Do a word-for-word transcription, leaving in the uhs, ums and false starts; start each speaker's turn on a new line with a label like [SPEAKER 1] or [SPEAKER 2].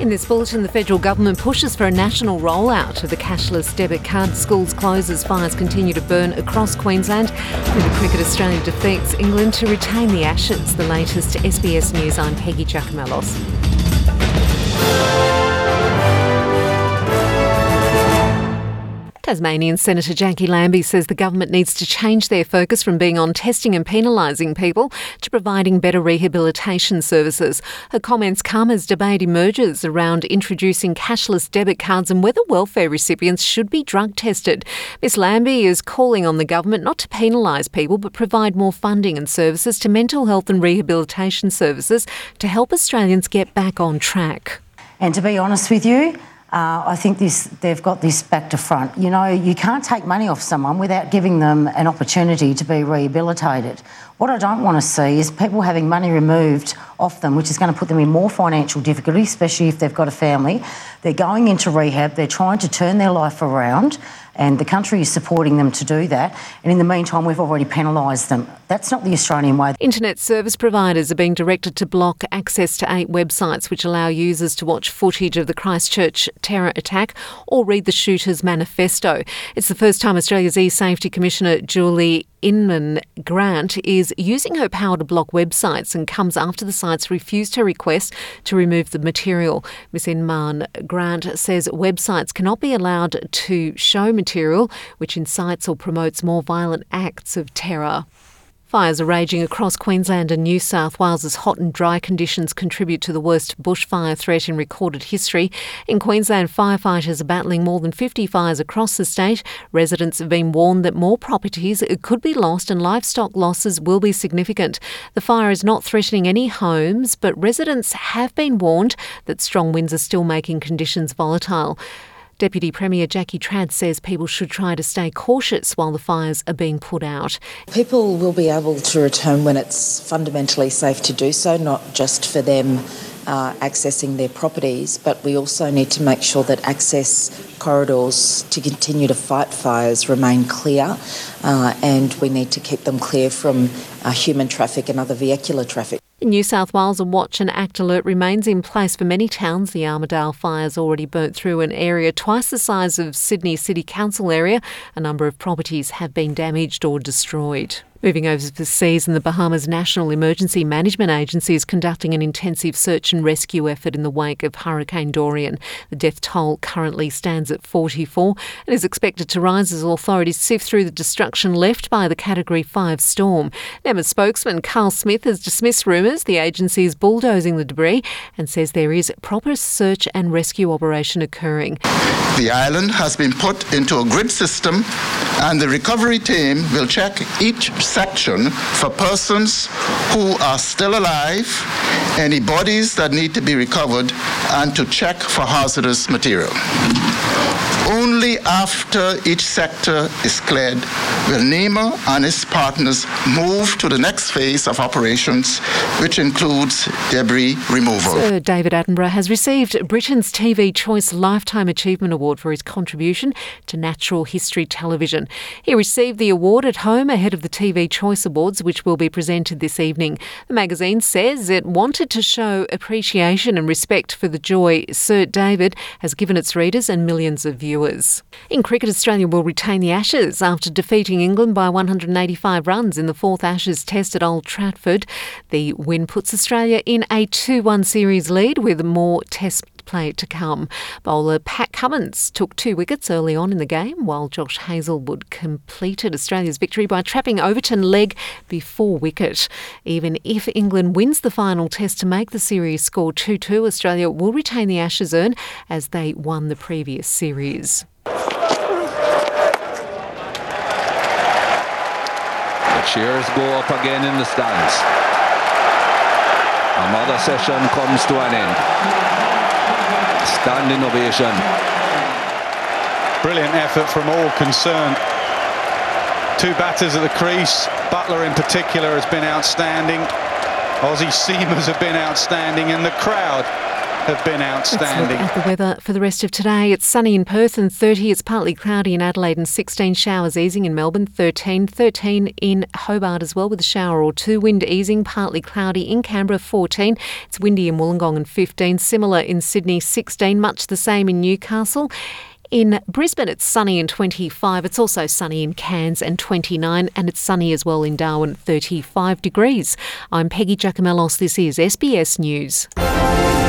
[SPEAKER 1] In this bulletin, the federal government pushes for a national rollout of the cashless debit card. Schools close as fires continue to burn across Queensland. And the Cricket Australia defeats England to retain the Ashes. The latest S B S News, I'm Peggy Giacomellos. Tasmanian Senator Jackie Lambie says the government needs to change their focus from being on testing and penalising people to providing better rehabilitation services. Her comments come as debate emerges around introducing cashless debit cards and whether welfare recipients should be drug tested. Miss Lambie is calling on the government not to penalise people but provide more funding and services to mental health and rehabilitation services to help Australians get back on track.
[SPEAKER 2] And to be honest with you, Uh, I think this, they've got this back to front. You know, you can't take money off someone without giving them an opportunity to be rehabilitated. What I don't want to see is people having money removed off them, which is going to put them in more financial difficulty, especially if they've got a family. They're going into rehab, they're trying to turn their life around, and the country is supporting them to do that. And in the meantime, we've already penalised them. That's not the Australian way.
[SPEAKER 1] Internet service providers are being directed to block access to eight websites which allow users to watch footage of the Christchurch terror attack or read the shooter's manifesto. It's the first time Australia's e-Safety Commissioner Julie Inman Grant is using her power to block websites and comes after the sites refused her request to remove the material. Miss Inman Grant says websites cannot be allowed to show material which incites or promotes more violent acts of terror. Fires are raging across Queensland and New South Wales as hot and dry conditions contribute to the worst bushfire threat in recorded history. In Queensland, firefighters are battling more than fifty fires across the state. Residents have been warned that more properties could be lost and livestock losses will be significant. The fire is not threatening any homes, but residents have been warned that strong winds are still making conditions volatile. Deputy Premier Jackie Trad says people should try to stay cautious while the fires are being put out.
[SPEAKER 3] People will be able to return when it's fundamentally safe to do so, not just for them uh, accessing their properties, but we also need to make sure that access corridors to continue to fight fires remain clear, uh, and we need to keep them clear from uh, human traffic and other vehicular traffic.
[SPEAKER 1] In New South Wales, a watch and act alert remains in place for many towns. The Armidale fire's already burnt through an area twice the size of Sydney City Council area. A number of properties have been damaged or destroyed. Moving overseas, in the Bahamas, National Emergency Management Agency is conducting an intensive search and rescue effort in the wake of Hurricane Dorian. The death toll currently stands at forty-four and is expected to rise as authorities sift through the destruction left by the Category five storm. NEMA spokesman Carl Smith has dismissed rumours the agency is bulldozing the debris and says there is proper search and rescue operation occurring.
[SPEAKER 4] The island has been put into a grid system and the recovery team will check each section for persons who are still alive, any bodies that need to be recovered, and to check for hazardous material. Only after each sector is cleared will NEMA and its partners move to the next phase of operations, which includes debris removal.
[SPEAKER 1] Sir David Attenborough has received Britain's T V Choice Lifetime Achievement Award for his contribution to natural history television. He received the award at home ahead of the T V Choice Awards, which will be presented this evening. The magazine says it wanted to show appreciation and respect for the joy Sir David has given its readers and millions of viewers. In cricket, Australia will retain the Ashes after defeating England by one hundred eighty-five runs in the fourth Ashes test at Old Trafford. The win puts Australia in a two one series lead with more test play to come. Bowler Pat Cummins took two wickets early on in the game, while Josh Hazlewood completed Australia's victory by trapping Overton leg before wicket. Even if England wins the final test to make the series score two two, Australia will retain the Ashes urn as they won the previous series.
[SPEAKER 5] The cheers go up again in the stands. Another session comes to an end. Standing ovation.
[SPEAKER 6] Brilliant effort from all concerned. Two batters at the crease. Butler in particular has been outstanding. Aussie seamers have been outstanding, and the crowd have been outstanding.
[SPEAKER 1] Let's look at the weather for the rest of today. It's sunny in Perth and thirty. It's partly cloudy in Adelaide and sixteen. Showers easing in Melbourne, thirteen. thirteen in Hobart as well with a shower or two. Wind easing, partly cloudy in Canberra, fourteen. It's windy in Wollongong and fifteen. Similar in Sydney, sixteen. Much the same in Newcastle. In Brisbane, it's sunny and twenty-five. It's also sunny in Cairns and twenty-nine. And it's sunny as well in Darwin, thirty-five degrees. I'm Peggy Giacomellos. This is S B S News.